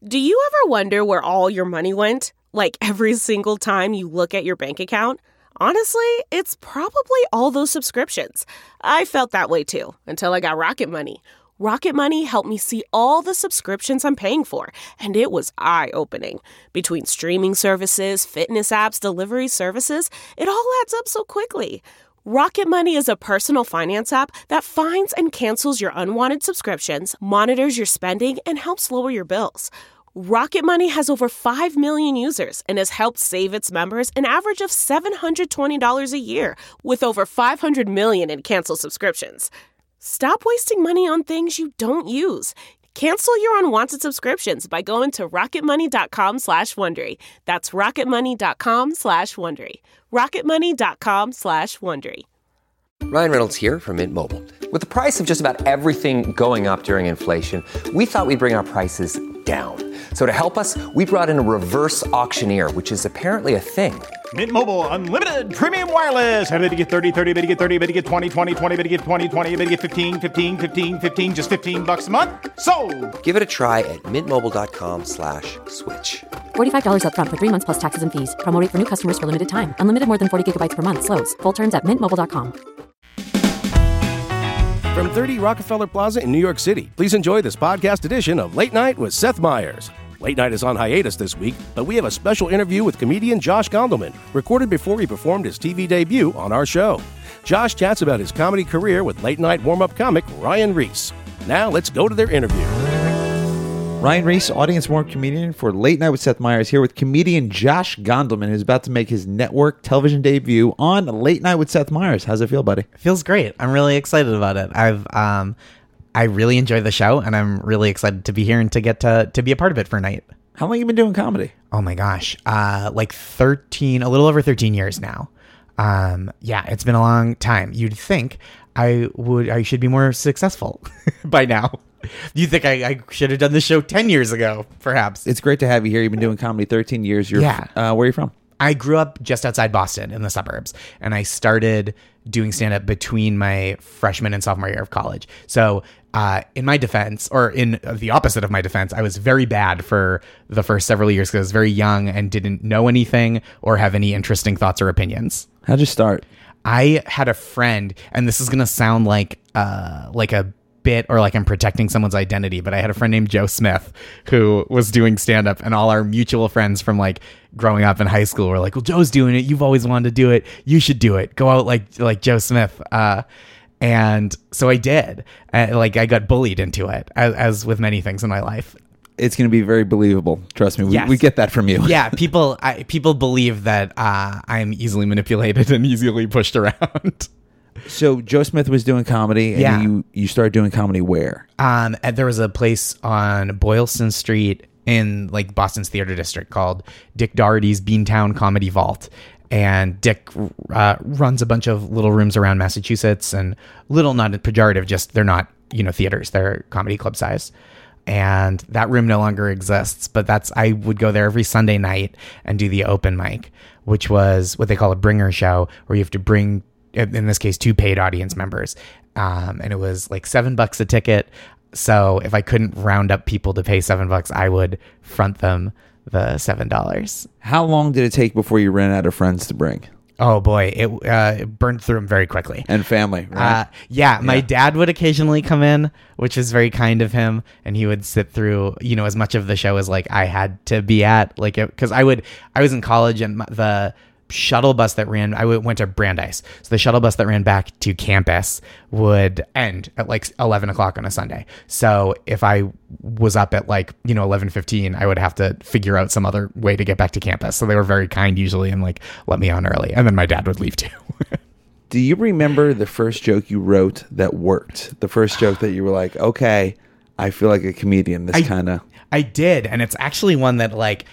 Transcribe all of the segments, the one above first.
Do you ever wonder where all your money went? Like every single time you look at your bank account? Honestly, it's probably all those subscriptions. I felt that way too, until I got Rocket Money. Rocket Money helped me see all the subscriptions I'm paying for, and it was eye-opening. Between streaming services, fitness apps, delivery services, it all adds up so quickly. Rocket Money is a personal finance app that finds and cancels your unwanted subscriptions, monitors your spending, and helps lower your bills. Rocket Money has over 5 million users and has helped save its members an average of $720 a year, with over 500 million in canceled subscriptions. Stop wasting money on things you don't use. Cancel your unwanted subscriptions by going to rocketmoney.com/Wondery. That's rocketmoney.com/Wondery. rocketmoney.com/Wondery. Ryan Reynolds here from Mint Mobile. With the price of just about everything going up during inflation, we thought we'd bring our prices down. So to help us, we brought in a reverse auctioneer, which is apparently a thing. Mint Mobile Unlimited Premium Wireless. How to get 30, 30, bit to get 30, bit to get 20, 20, 20, bit to get 20, 20, bit to get 15, 15, 15, 15, just $15 a month? Sold! Give it a try at mintmobile.com/switch. $45 up front for 3 months plus taxes and fees. Promo rate for new customers for limited time. Unlimited more than 40 gigabytes per month. Slows full terms at mintmobile.com. From 30 Rockefeller Plaza in New York City, please enjoy this podcast edition of Late Night with Seth Meyers. Late Night is on hiatus this week, but we have a special interview with comedian Josh Gondelman, recorded before he performed his TV debut on our show. Josh chats about his comedy career with Late Night warm-up comic Ryan Reese. Now let's go to their interview. Ryan Reese, audience warm comedian for Late Night with Seth Meyers, here with comedian Josh Gondelman, who's about to make his network television debut on Late Night with Seth Meyers. How's it feel, buddy? It feels great. I'm really excited about it. I really enjoy the show, and I'm really excited to be here and to get to be a part of it for a night. How long have you been doing comedy? Oh my gosh, like 13, a little over 13 years now. Yeah, it's been a long time. You'd think I should be more successful by now. You think I should have done this show 10 years ago, perhaps. It's great to have you here. You've been doing comedy 13 years. Where are you from? I grew up just outside Boston in the suburbs, and I started doing stand-up between my freshman and sophomore year of college. So in my defense, or in the opposite of my defense, I was very bad for the first several years because I was very young and didn't know anything or have any interesting thoughts or opinions. How'd you start? I had a friend, and this is going to sound like a bit or like I'm protecting someone's identity, but I had a friend named Joe Smith who was doing stand-up, and all our mutual friends from like growing up in high school were like, well, Joe's doing it, you've always wanted to do it, you should do it, go out like Joe Smith. And so I did. Like I got bullied into it, as with many things in my life. It's going to be very believable. Trust me. Yes. We get that from you. Yeah. People believe that I'm easily manipulated and easily pushed around. So Joe Smith was doing comedy, and you started doing comedy where? There was a place on Boylston Street in like Boston's theater district called Dick Doherty's Beantown Comedy Vault. And Dick runs a bunch of little rooms around Massachusetts, and little, not pejorative, just they're not, theaters, they're comedy club size. And that room no longer exists, but I would go there every Sunday night and do the open mic, which was what they call a bringer show, where you have to bring, in this case, 2 paid audience members. And it was like $7 a ticket. So if I couldn't round up people to pay $7, I would front them the $7. How long did it take before you ran out of friends to bring? Oh boy, it burned through them very quickly. And family, right? My dad would occasionally come in, which is very kind of him, and he would sit through, as much of the show as like I had to be at, like, because I was in college, and the shuttle bus that ran, I went to Brandeis, so the shuttle bus that ran back to campus would end at like 11 o'clock on a Sunday. So if I was up at like 11:15, I would have to figure out some other way to get back to campus. So they were very kind usually and like let me on early, and then my dad would leave too. Do you remember the first joke you wrote that worked? The first joke that you were like, okay, I feel like a comedian. I did, and it's actually one that like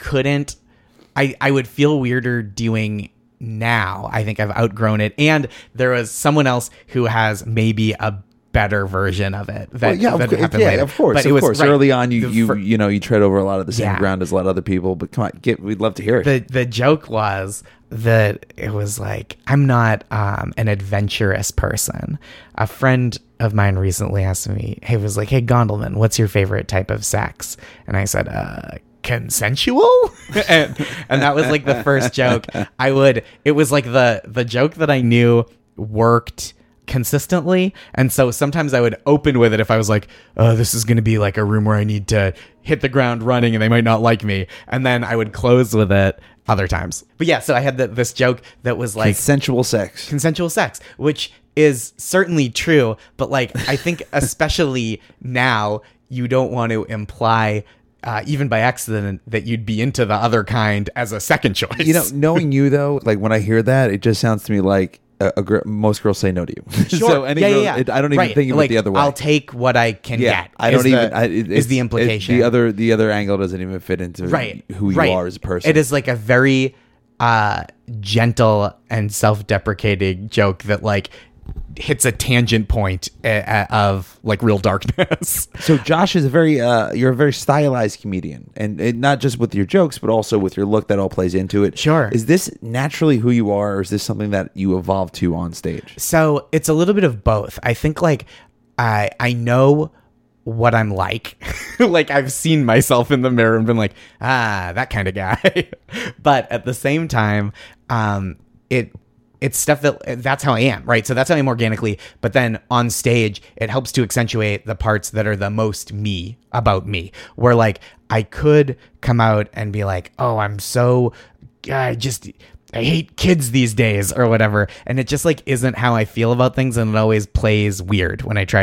I would feel weirder doing now. I think I've outgrown it. And there was someone else who has maybe a better version of it that, Well, that happened later. of course. But Of course. right, Early on, the you tread over a lot of the same Yeah. ground as a lot of other people. But come on, we'd love to hear it. the joke was that it was like, I'm not an adventurous person. A friend of mine recently asked me, hey, Gondelman, what's your favorite type of sex? And I said, consensual? and that was like the first joke. It was like the joke that I knew worked consistently, and so sometimes I would open with it if I was like, oh, this is going to be like a room where I need to hit the ground running and they might not like me, and then I would close with it other times. But yeah, so I had this joke that was like Consensual sex, which is certainly true, but like I think especially now you don't want to imply even by accident that you'd be into the other kind as a second choice. You know, knowing you though, like when I hear that, it just sounds to me like most girls say no to you. Sure. So any girl, I don't even think of it the other way. I'll take what I can get. I don't is the implication. The other angle doesn't even fit into who you are as a person. It is like a very gentle and self-deprecating joke that like hits a tangent point of like real darkness. So Josh is you're a very stylized comedian, and not just with your jokes, but also with your look. That all plays into it. Sure. Is this naturally who you are, or is this something that you evolved to on stage? So it's a little bit of both. I think like I know what I'm like. Like I've seen myself in the mirror and been like, that kind of guy. But at the same time, it's stuff that's how I am, right? So that's how I am organically. But then on stage, it helps to accentuate the parts that are the most me, about me. Where like I could come out and be like, oh, I hate kids these days or whatever. And it just like isn't how I feel about things. And it always plays weird when I try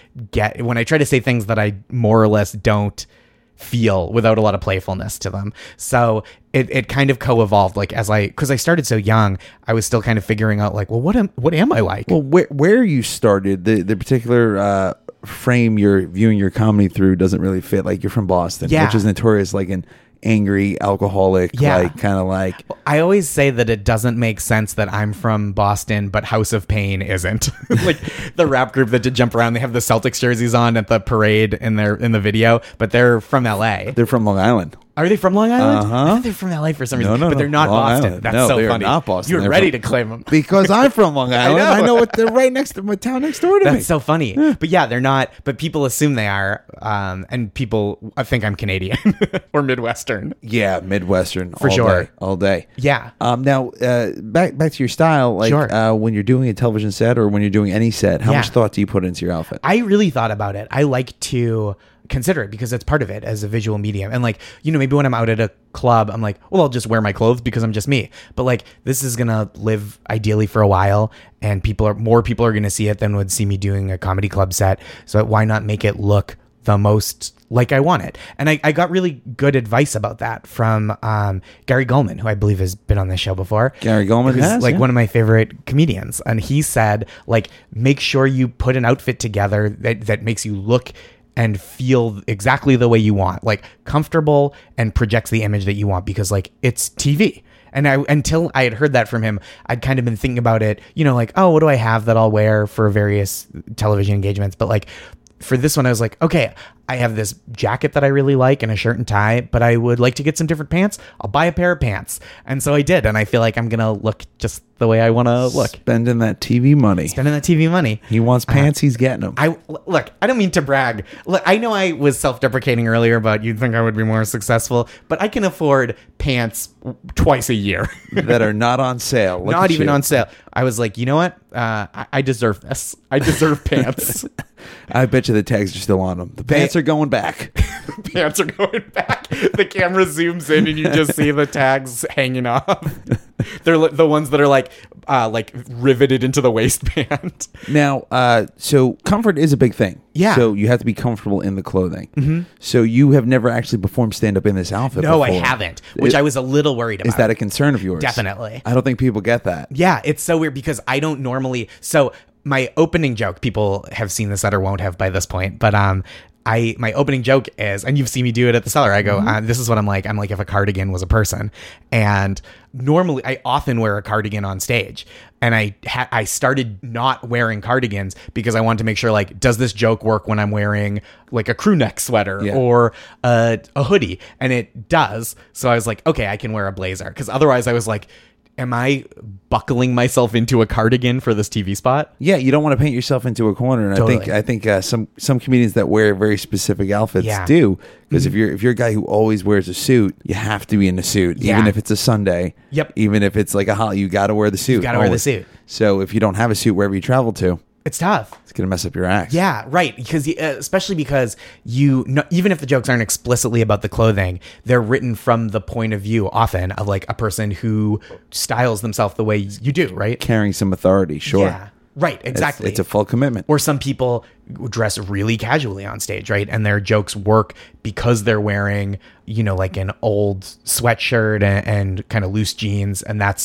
to say things that I more or less don't feel without a lot of playfulness to them. So it kind of co-evolved, like because I started so young, I was still kind of figuring out like, well, what am I like? Well, where you started, the particular frame you're viewing your comedy through doesn't really fit. Like you're from Boston, which is notorious like an angry alcoholic, like kind of like. I always say that it doesn't make sense that I'm from Boston, but House of Pain isn't. Like the rap group that did Jump Around, they have the Celtics jerseys on at the parade in the video, but they're from LA. They're from Long Island. Are they from Long Island? Uh-huh. I think they're from LA for some reason. No, but they're not Long Boston. Island. That's No, so they are funny. not Boston. You're They're ready from- to claim them. Because I'm from Long Island. I know what they're right next to my town next door to me. That's so funny. Yeah. But yeah, they're not. But people assume they are. And people think I'm Canadian or Midwestern. Yeah, Midwestern. For sure. All day. Yeah. Now, back to your style. Like Sure. when you're doing a television set or when you're doing any set, how much thought do you put into your outfit? I really thought about it. I like to consider it because it's part of it as a visual medium. And like, maybe when I'm out at a club, I'm like, well, I'll just wear my clothes because I'm just me. But like, this is going to live ideally for a while, and more people are going to see it than would see me doing a comedy club set. So why not make it look the most like I want it? And I got really good advice about that from Gary Gulman, who I believe has been on this show before. Gary Gulman is one of my favorite comedians. And he said, like, make sure you put an outfit together that makes you look and feel exactly the way you want, like comfortable and projects the image that you want, because like it's TV. And until I had heard that from him, I'd kind of been thinking about it, like, oh, what do I have that I'll wear for various television engagements? But like for this one, I was like, okay, I have this jacket that I really like and a shirt and tie, but I would like to get some different pants. I'll buy a pair of pants. And so I did. And I feel like I'm going to look just the way I want to look. Spending that TV money. He wants pants. He's getting them. I don't mean to brag. Look, I know I was self-deprecating earlier about you'd think I would be more successful, but I can afford pants twice a year that are not on sale. Not even on sale. I was like, you know what? I deserve this. I deserve pants. I bet you the tags are still on them. The pants are going back. Pants are going back. The camera zooms in and you just see the tags hanging off. They're the ones that are like riveted into the waistband. Now, so comfort is a big thing. Yeah. So you have to be comfortable in the clothing. Mm-hmm. So you have never actually performed stand-up in this outfit No, before. I haven't, which I was a little worried about. Is that a concern of yours? Definitely. I don't think people get that. Yeah, it's so weird because I don't normally... So my opening joke, people have seen this set or won't have by this point, but my opening joke is, and you've seen me do it at the Cellar. I go, this is what I'm like. I'm like if a cardigan was a person. And normally I often wear a cardigan on stage. And I started not wearing cardigans because I wanted to make sure, like, does this joke work when I'm wearing like a crew neck sweater or a hoodie? And it does. So I was like, okay, I can wear a blazer. Because otherwise I was like, am I buckling myself into a cardigan for this TV spot? Yeah, you don't want to paint yourself into a corner. And Totally. I think some comedians that wear very specific outfits do. Because if you're a guy who always wears a suit, you have to be in a suit, even if it's a Sunday. Yep. Even if it's like a holiday, you got to wear the suit. You got to wear the suit. So if you don't have a suit wherever you travel to, It's tough. it's gonna mess up your act. Yeah, right. Because especially because even if the jokes aren't explicitly about the clothing, they're written from the point of view often of like a person who styles themselves the way you do, right? Carrying some authority, sure. Yeah, right. Exactly. It's a full commitment. Or some people dress really casually on stage, right? And their jokes work because they're wearing, like an old sweatshirt and kind of loose jeans, and that's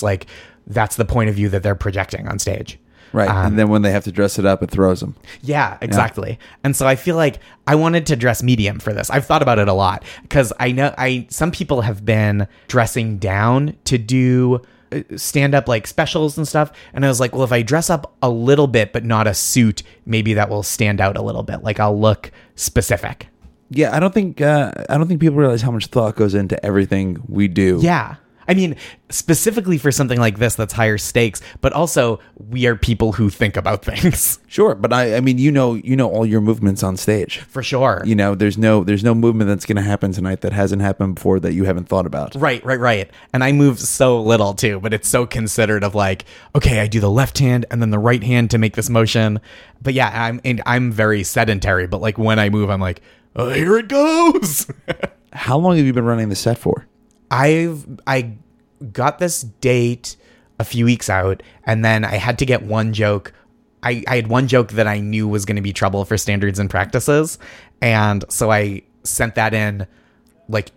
the point of view that they're projecting on stage. Right. And then when they have to dress it up, it throws them. Yeah, exactly. Yeah. And so I feel like I wanted to dress medium for this. I've thought about it a lot because I know some people have been dressing down to do stand up like specials and stuff. And I was like, well, if I dress up a little bit, but not a suit, maybe that will stand out a little bit. Like I'll look specific. Yeah. I don't think people realize how much thought goes into everything we do. Yeah. I mean, specifically for something like this that's higher stakes, but also we are people who think about things. Sure, but I mean, all your movements on stage. For sure. There's no movement that's going to happen tonight that hasn't happened before that you haven't thought about. Right. And I move so little too, but it's so considered of like, okay, I do the left hand and then the right hand to make this motion. But yeah, I'm very sedentary, but like when I move, I'm like, oh, here it goes. How long have you been running the set for? I got this date a few weeks out, and then I had to get one joke. I had one joke that I knew was going to be trouble for standards and practices, and so I sent that in like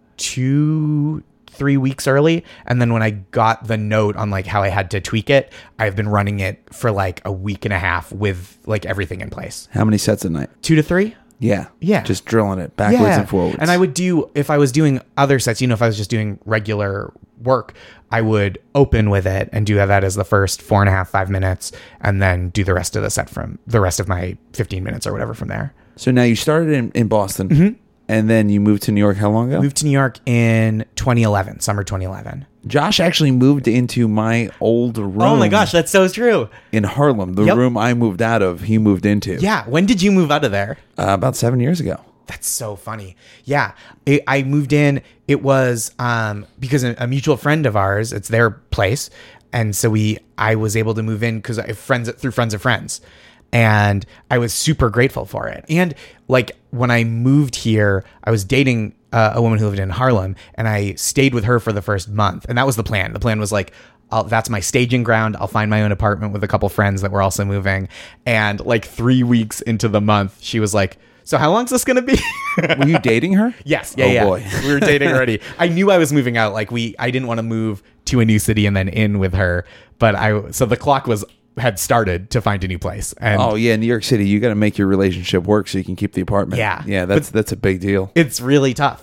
2-3 weeks early. And then when I got the note on like how I had to tweak it, I've been running it for like a week and a half with like everything in place. How many sets a night? 2 to 3. Yeah. Yeah. Just drilling it backwards and forwards. And I would do, if I was doing other sets, if I was just doing regular work, I would open with it and do that as the first 4.5 minutes, and then do the rest of the set from the rest of my 15 minutes or whatever from there. So now you started in Boston, and then you moved to New York how long ago? Moved to New York in 2011, summer 2011. Josh actually moved into my old room. Oh my gosh, that's so true. In Harlem, the room I moved out of, he moved into. Yeah. When did you move out of there? About 7 years ago. That's so funny. Yeah. I moved in. It was because a mutual friend of ours, it's their place. And so I was able to move in because I have friends through friends of friends. And I was super grateful for it. And like when I moved here, I was dating a woman who lived in Harlem, and I stayed with her for the first month. And that was the plan. The plan was like, that's my staging ground. I'll find my own apartment with a couple friends that were also moving. And like 3 weeks into the month, she was like, so how long's this going to be? Were you dating her? Yes. Yeah. Oh, boy. We were dating already. I knew I was moving out. Like I didn't want to move to a new city and then in with her. But so the clock had started to find a new place. And New York City, you got to make your relationship work so you can keep the apartment. Yeah, that's a big deal. It's really tough.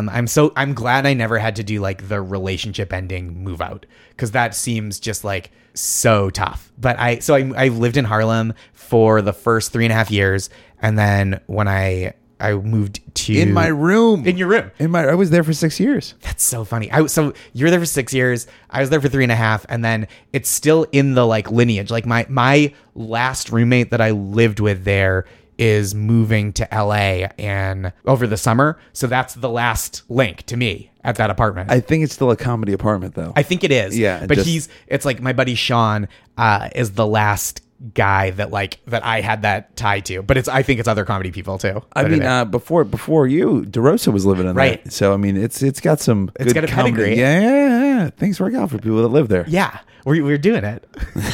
I'm glad I never had to do like the relationship ending move out, because that seems just like so tough. But I lived in Harlem for the first 3.5 years, and then when I moved to in my room. In your room. I was there for 6 years. That's so funny. So you were there for 6 years. I was there for 3.5, and then it's still in the like lineage. Like my last roommate that I lived with there is moving to LA and over the summer. So that's the last link to me at that apartment. I think it's still a comedy apartment though. I think it is. Yeah. But it's like my buddy Sean is the last guy that I had that tie to, but I think it's other comedy people too. I mean, before you, DeRosa was living in right. There. So I mean, it's got some. It's got a pedigree. Yeah. Things work out for people that live there. Yeah, we're doing it.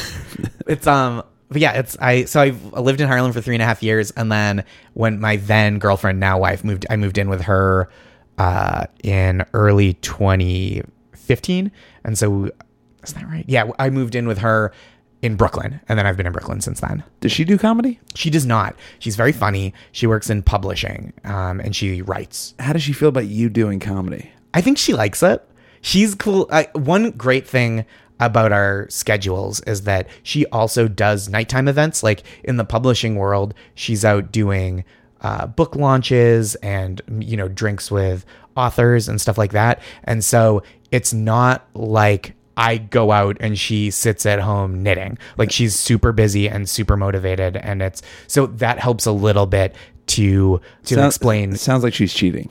It's But yeah, I lived in Harlem for 3.5 years, and then when my then girlfriend, now wife, I moved in with her in early 2015, and so is that right? Yeah, I moved in with her in Brooklyn, and then I've been in Brooklyn since then. Does she do comedy? She does not. She's very funny. She works in publishing, and she writes. How does she feel about you doing comedy? I think she likes it. She's cool. One great thing about our schedules is that she also does nighttime events. Like in the publishing world, she's out doing book launches and, drinks with authors and stuff like that. And so it's not like I go out and she sits at home knitting. Like she's super busy and super motivated. And so that helps a little bit to explain. It sounds like she's cheating.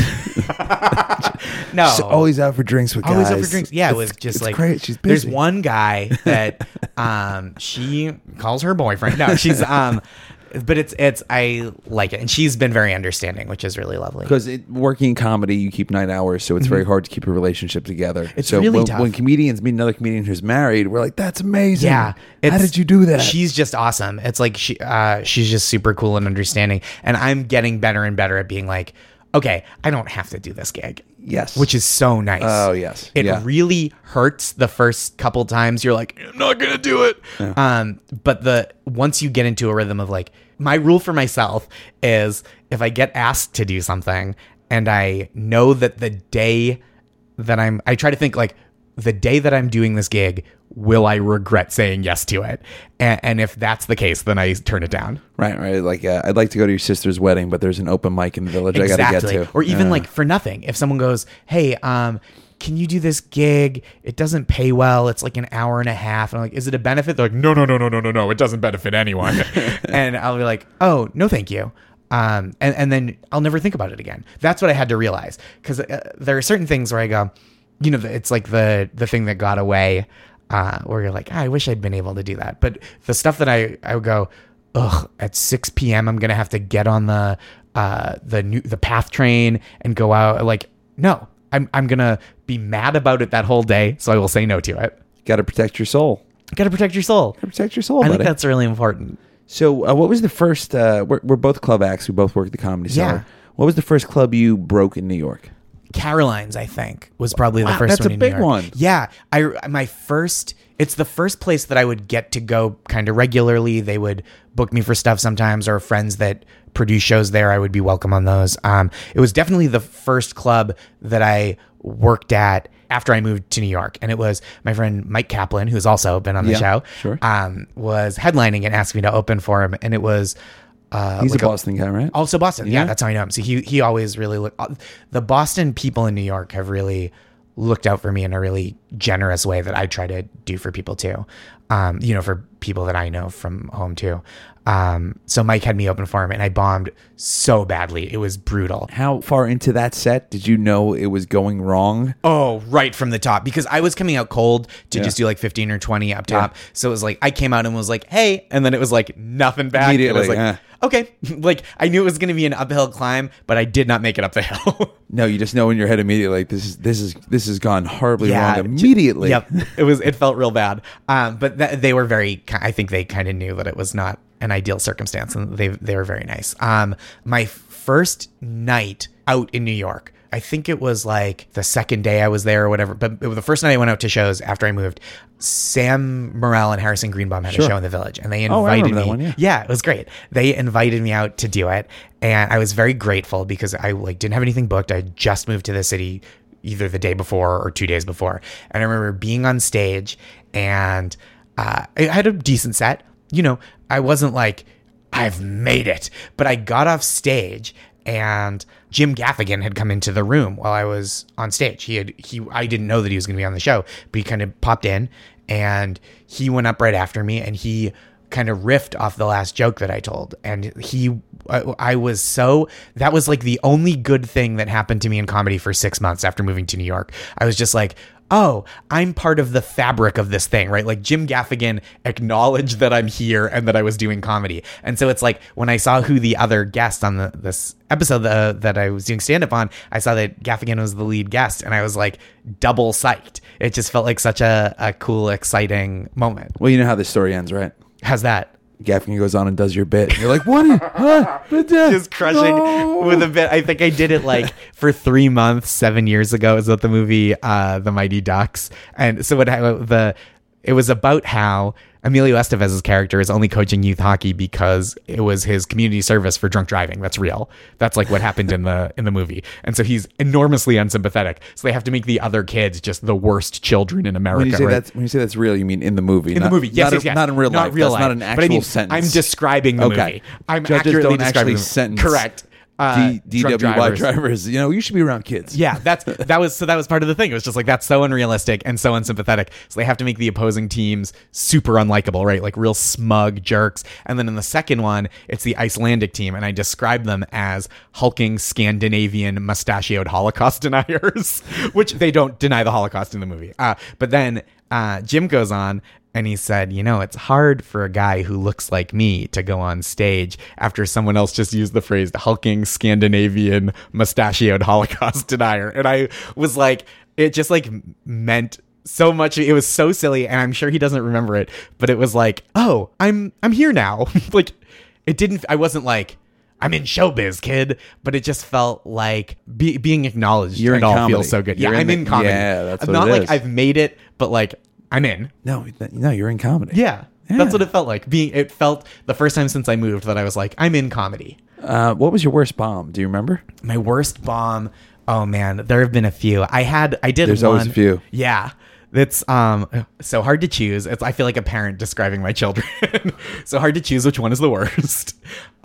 No, she's always out for drinks with guys. Always out for drinks. Yeah, it was just it's like great. She's busy. There's one guy that she calls her boyfriend. No, she's but it's I like it, and she's been very understanding, which is really lovely. Because working in comedy, you keep night hours, so it's very hard to keep a relationship together. It's so really tough. When comedians meet another comedian who's married, we're like, "That's amazing! Yeah, how did you do that?" She's just awesome. It's like she's just super cool and understanding, and I'm getting better and better at being like, okay, I don't have to do this gig. Yes. Which is so nice. Oh, yes. It Yeah. really hurts the first couple times. You're like, I'm not going to do it. Yeah. But once you get into a rhythm of like, my rule for myself is if I get asked to do something and I know that the day that I try to think like the day that I'm doing this gig, will I regret saying yes to it? And if that's the case, then I turn it down. Right. Like, I'd like to go to your sister's wedding, but there's an open mic in the village I got to get to. Or even like for nothing. If someone goes, hey, can you do this gig? It doesn't pay well. It's like an hour and a half. And I'm like, is it a benefit? They're like, no. It doesn't benefit anyone. And I'll be like, oh, no, thank you. And then I'll never think about it again. That's what I had to realize. Because there are certain things where I go, it's like the thing that got away. Where you're like, I wish I'd been able to do that. But the stuff that I would go, at 6 p.m. I'm gonna have to get on the PATH train and go out. Like, no, I'm gonna be mad about it that whole day. So I will say no to it. Got to protect your soul. Got to protect your soul. I think that's really important. So, what was the first? We're both club acts. We both work at the Comedy Cellar. Yeah. What was the first club you broke in New York? Caroline's, I think, was probably the first that's one a in big New York. one. Yeah. It's the first place that I would get to go kind of regularly. They would book me for stuff sometimes, or friends that produce shows there, I would be welcome on those. It was definitely the first club that I worked at after I moved to New York. And it was my friend Mike Kaplan, who's also been on the show, sure. Was headlining and asked me to open for him. And it was... He's like a Boston guy, right? Also Boston. Yeah, that's how I know him. So he always really looked... The Boston people in New York have really looked out for me in a really generous way that I try to do for people too. For people that I know from home too. So Mike had me open for him and I bombed so badly. It was brutal. How far into that set did you know it was going wrong? Oh, right from the top, because I was coming out cold to just do like 15 or 20 up top. So it was like, I came out and was like, hey, and then it was like nothing back. Immediately, it was like, okay. Like I knew it was going to be an uphill climb, but I did not make it up the hill. No, you just know in your head immediately, like this has gone horribly wrong immediately. Yep. It felt real bad. But they were I think they kind of knew that it was not an ideal circumstance, and they were very nice. My first night out in New York, I think it was like the second day I was there or whatever, but it was the first night I went out to shows after I moved. Sam Morril and Harrison Greenbaum had a show in the Village, and they invited me. That one, yeah, it was great. They invited me out to do it, and I was very grateful because I didn't have anything booked. I just moved to the city either the day before or 2 days before, and I remember being on stage, and I had a decent set. I wasn't like, I've made it, but I got off stage and Jim Gaffigan had come into the room while I was on stage. I didn't know that he was going to be on the show, but he kind of popped in and he went up right after me and he kind of riffed off the last joke that I told. And that was like the only good thing that happened to me in comedy for 6 months after moving to New York. I was just like, oh, I'm part of the fabric of this thing, right? Like Jim Gaffigan acknowledged that I'm here and that I was doing comedy. And so it's like when I saw who the other guest on this episode that I was doing stand-up on, I saw that Gaffigan was the lead guest and I was like double psyched. It just felt like such a cool, exciting moment. Well, you know how this story ends, right? How's that? Gaffigan goes on and does your bit. You're like, what? Just crushing with a bit. I think I did it like for 3 months, 7 years ago. Is that the movie The Mighty Ducks? And so it was about how Emilio Estevez's character is only coaching youth hockey because it was his community service for drunk driving. That's real. That's like what happened in the movie. And so he's enormously unsympathetic. So they have to make the other kids just the worst children in America. When you say that's real, you mean in the movie? In the movie, yes, yes. Not in real life. That's not an actual sentence. I'm describing the movie. I'm Judges accurately don't actually describing sentence. Correct. DWI drivers. You should be around kids. Yeah, that was part of the thing. It was just like, that's so unrealistic and so unsympathetic. So they have to make the opposing teams super unlikable, right? Like real smug jerks. And then in the second one, it's the Icelandic team, and I describe them as hulking Scandinavian mustachioed Holocaust deniers, which they don't deny the Holocaust in the movie. But then Jim goes on and he said, it's hard for a guy who looks like me to go on stage after someone else just used the phrase hulking Scandinavian mustachioed Holocaust denier. And I was like, it just like meant so much. It was so silly. And I'm sure he doesn't remember it, but it was like, oh, I'm here now. Like I wasn't like, I'm in showbiz, kid, but it just felt like being acknowledged. You're and in all comedy. feels so good. You're I'm in comedy. Yeah, that's what not it like is. I've made it, but like I'm in. No, you're in comedy. Yeah. That's what it felt like. It felt the first time since I moved that I was like, I'm in comedy. What was your worst bomb? Do you remember? My worst bomb. Oh man, there have been a few. I did. There's one. always a few. Yeah. It's so hard to choose. I feel like a parent describing my children. So hard to choose which one is the worst.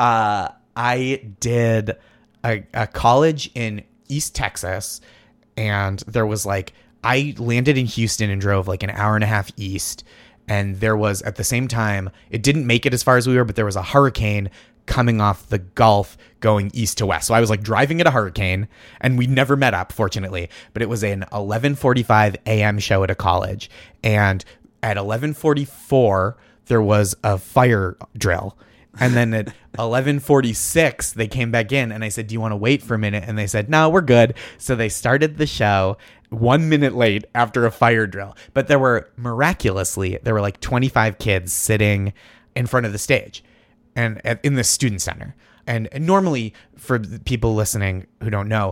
I did a college in East Texas, and there was like, I landed in Houston and drove like an hour and a half east. And there was, at the same time, it didn't make it as far as we were, but there was a hurricane coming off the Gulf going east to west. So I was like driving at a hurricane, and we never met up, fortunately, but it was an 11:45 a.m. show at a college. And at 11:44, there was a fire drill. And then at 11:46, they came back in, and I said, do you want to wait for a minute? And they said, no, we're good. So they started the show 1 minute late after a fire drill. But there were like 25 kids sitting in front of the stage and in the student center. And normally, for people listening who don't know,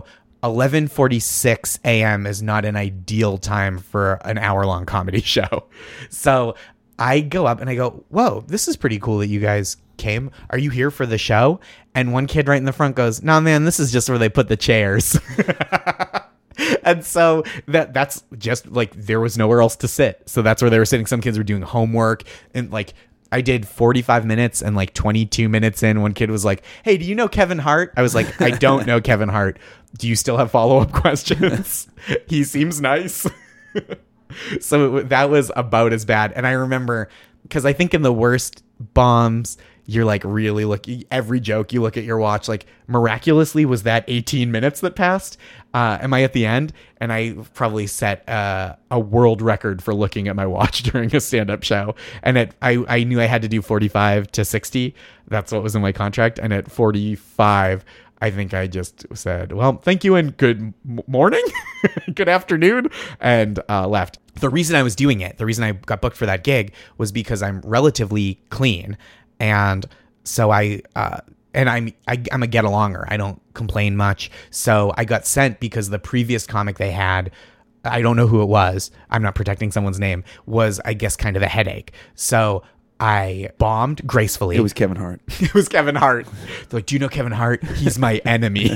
11:46 a.m. is not an ideal time for an hour-long comedy show. So I go up and I go, whoa, this is pretty cool that you guys came. Are you here for the show? And one kid right in the front goes, nah, man, this is just where they put the chairs. And so that's just like, there was nowhere else to sit. So that's where they were sitting. Some kids were doing homework, and like, I did 45 minutes, and like 22 minutes in, one kid was like, hey, do you know Kevin Hart? I was like, I don't know Kevin Hart. Do you still have follow-up questions? He seems nice. So that was about as bad. And I remember, because I think in the worst bombs, you're like really looking, every joke you look at your watch, like miraculously was that 18 minutes that passed? Am I at the end? And I probably set a world record for looking at my watch during a stand-up show. And I knew I had to do 45 to 60. That's what was in my contract. And at 45, I think I just said, well, thank you and good morning, good afternoon, and left. The reason I was doing it, the reason I got booked for that gig was because I'm relatively clean. And so I'm a get-alonger. I don't complain much. So I got sent because the previous comic they had, I don't know who it was, I'm not protecting someone's name, was, I guess, kind of a headache. So I bombed gracefully. It was Kevin Hart. It was Kevin Hart. They're like, do you know Kevin Hart? He's my enemy.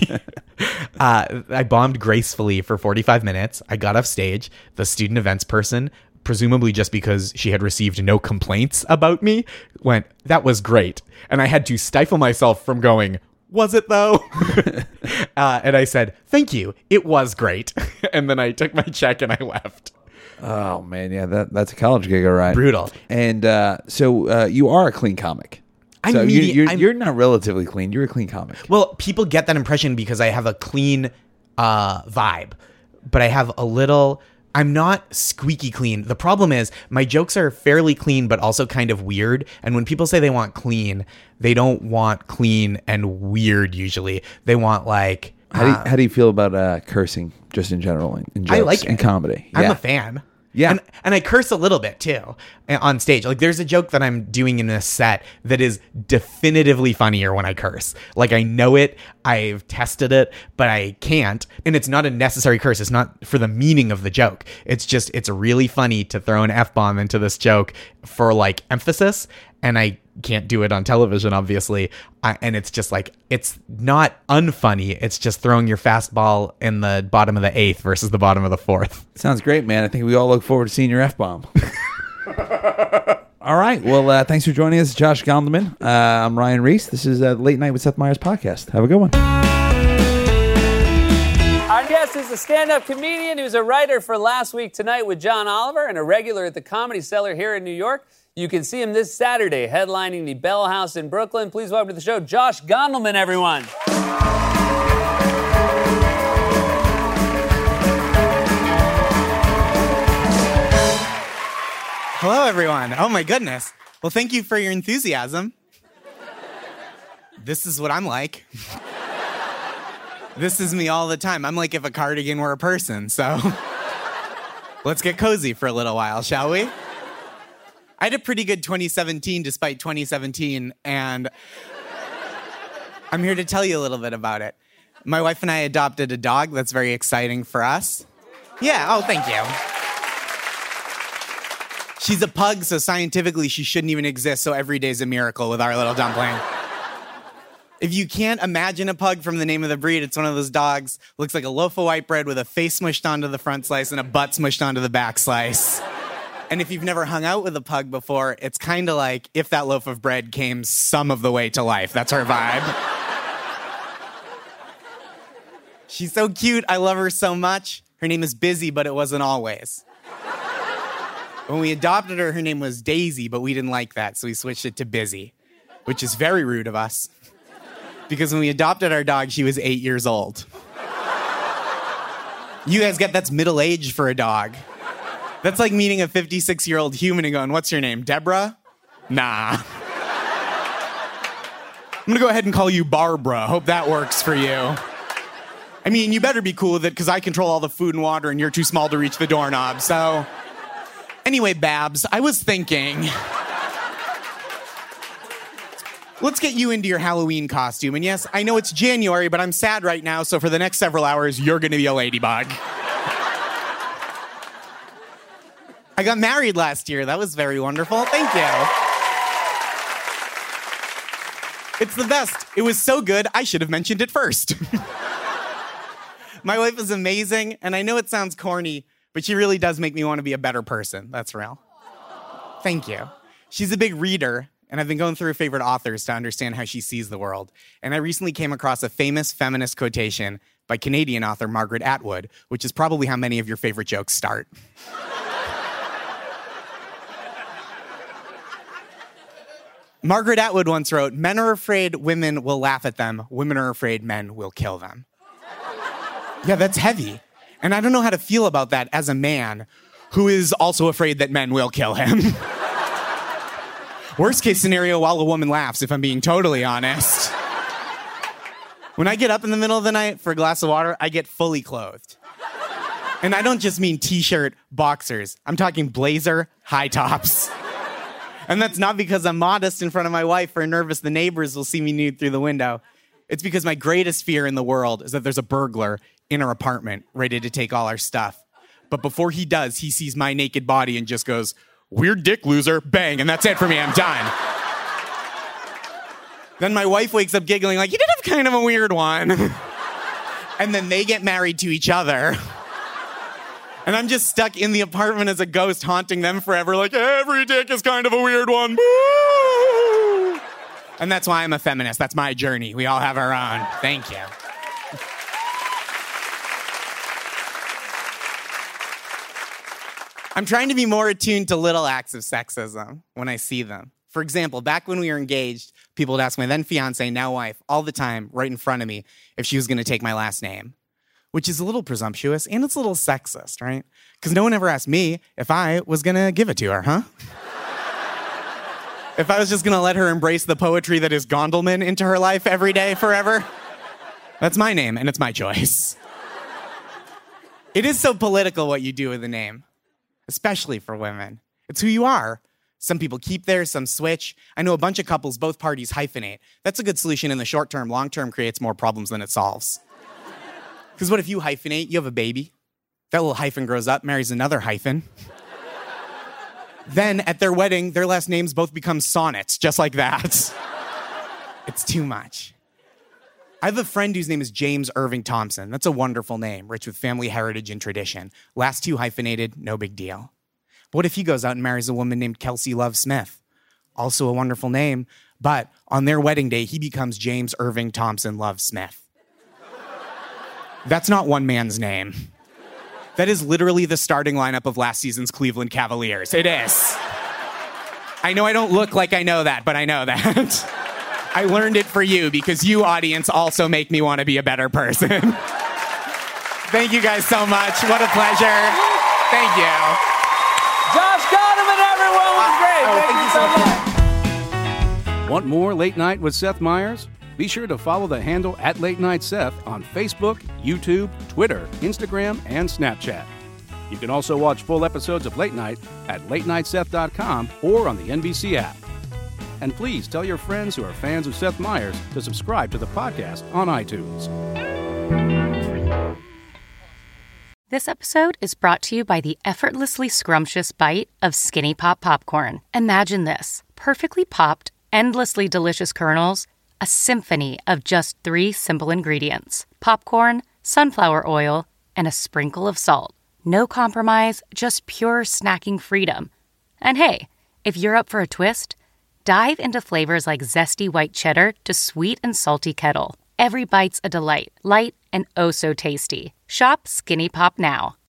I bombed gracefully for 45 minutes. I got off stage. The student events person, presumably just because she had received no complaints about me, went, that was great. And I had to stifle myself from going, was it though? And I said, thank you. It was great. And then I took my check and I left. Oh man, yeah, that's a college gig, all right. Brutal. And so you are a clean comic. You're not relatively clean. You're a clean comic. Well, people get that impression because I have a clean vibe, but I have a little. I'm not squeaky clean. The problem is my jokes are fairly clean, but also kind of weird. And when people say they want clean, they don't want clean and weird. Usually, they want like. How do you feel about cursing just in general in jokes, I like it. in comedy? I'm a fan. Yeah. And I curse a little bit too on stage. Like there's a joke that I'm doing in this set that is definitively funnier when I curse. Like I know it, I've tested it, but I can't. And it's not a necessary curse. It's not for the meaning of the joke. It's really funny to throw an F-bomb into this joke for like emphasis. And I can't do it on television, obviously. And it's just like, it's not unfunny. It's just throwing your fastball in the bottom of the eighth versus the bottom of the fourth. Sounds great, man. I think we all look forward to seeing your F-bomb. All right. Well, thanks for joining us, Josh Gondelman. I'm Ryan Reese. This is Late Night with Seth Meyers podcast. Have a good one. Our guest is a stand-up comedian who's a writer for Last Week Tonight with John Oliver and a regular at the Comedy Cellar here in New York. You can see him this Saturday headlining the Bell House in Brooklyn. Please welcome to the show, Josh Gondelman, everyone. Hello, everyone. Oh, my goodness. Well, thank you for your enthusiasm. This is what I'm like. This is me all the time. I'm like if a cardigan were a person, so let's get cozy for a little while, shall we? I had a pretty good 2017 despite 2017, and I'm here to tell you a little bit about it. My wife and I adopted a dog. That's very exciting for us. Yeah, oh, thank you. She's a pug, so scientifically she shouldn't even exist, so every day's a miracle with our little dumpling. If you can't imagine a pug from the name of the breed, it's one of those dogs, looks like a loaf of white bread with a face smushed onto the front slice and a butt smushed onto the back slice. And if you've never hung out with a pug before, it's kind of like if that loaf of bread came some of the way to life. That's her vibe. She's so cute. I love her so much. Her name is Busy, but it wasn't always. When we adopted her, her name was Daisy, but we didn't like that, so we switched it to Busy, which is very rude of us. Because when we adopted our dog, she was 8 years old. You guys get that's middle age for a dog. That's like meeting a 56-year-old human and going, what's your name, Deborah? Nah. I'm gonna go ahead and call you Barbara. Hope that works for you. I mean, you better be cool with it because I control all the food and water and you're too small to reach the doorknob, so. Anyway, Babs, I was thinking, let's get you into your Halloween costume. And yes, I know it's January, but I'm sad right now, so for the next several hours, you're gonna be a ladybug. I got married last year. That was very wonderful. Thank you. It's the best. It was so good, I should have mentioned it first. My wife is amazing, and I know it sounds corny, but she really does make me want to be a better person. That's real. Thank you. She's a big reader, and I've been going through her favorite authors to understand how she sees the world. And I recently came across a famous feminist quotation by Canadian author Margaret Atwood, which is probably how many of your favorite jokes start. Margaret Atwood once wrote, "Men are afraid women will laugh at them. Women are afraid men will kill them." Yeah, that's heavy. And I don't know how to feel about that as a man who is also afraid that men will kill him. Worst case scenario, while a woman laughs, if I'm being totally honest. When I get up in the middle of the night for a glass of water, I get fully clothed. And I don't just mean t-shirt, boxers. I'm talking blazer, high tops. And that's not because I'm modest in front of my wife or nervous the neighbors will see me nude through the window. It's because my greatest fear in the world is that there's a burglar in our apartment ready to take all our stuff. But before he does, he sees my naked body and just goes, "Weird dick, loser," bang, and that's it for me, I'm done. Then my wife wakes up giggling like, "You did have kind of a weird one." And then they get married to each other. And I'm just stuck in the apartment as a ghost haunting them forever like, every dick is kind of a weird one. Woo! And that's why I'm a feminist. That's my journey. We all have our own. Thank you. I'm trying to be more attuned to little acts of sexism when I see them. For example, back when we were engaged, people would ask my then fiance, now wife, all the time, right in front of me, if she was going to take my last name. Which is a little presumptuous, and it's a little sexist, right? Because no one ever asked me if I was gonna give it to her, huh? If I was just gonna let her embrace the poetry that is Gondelman into her life every day, forever. That's my name, and it's my choice. It is so political what you do with a name. especially for women. It's who you are. Some people keep theirs, some switch. I know a bunch of couples, both parties hyphenate. That's a good solution in the short term. Long term creates more problems than it solves. Because what if you hyphenate, you have a baby, that little hyphen grows up, marries another hyphen. Then at their wedding, their last names both become sonnets, just like that. It's too much. I have a friend whose name is James Irving Thompson. That's a wonderful name, rich with family heritage and tradition. Last two hyphenated, no big deal. But what if he goes out and marries a woman named Kelsey Love Smith? Also a wonderful name, but on their wedding day, he becomes James Irving Thompson Love Smith. That's not one man's name. That is literally the starting lineup of last season's Cleveland Cavaliers. It is. I know I don't look like I know that, but I know that. I learned it for you because you, audience, also make me want to be a better person. Thank you guys so much. What a pleasure. Thank you. Josh Gondelman, everyone, was great. Thank you so much. Want more Late Night with Seth Meyers? Be sure to follow the handle @LateNightSeth on Facebook, YouTube, Twitter, Instagram, and Snapchat. You can also watch full episodes of Late Night at LateNightSeth.com or on the NBC app. And please tell your friends who are fans of Seth Meyers to subscribe to the podcast on iTunes. This episode is brought to you by the effortlessly scrumptious bite of Skinny Pop popcorn. Imagine this: perfectly popped, endlessly delicious kernels, a symphony of just 3 simple ingredients: popcorn, sunflower oil, and a sprinkle of salt. No compromise, just pure snacking freedom. And hey, if you're up for a twist, dive into flavors like zesty white cheddar to sweet and salty kettle. Every bite's a delight, light and oh so tasty. Shop Skinny Pop now.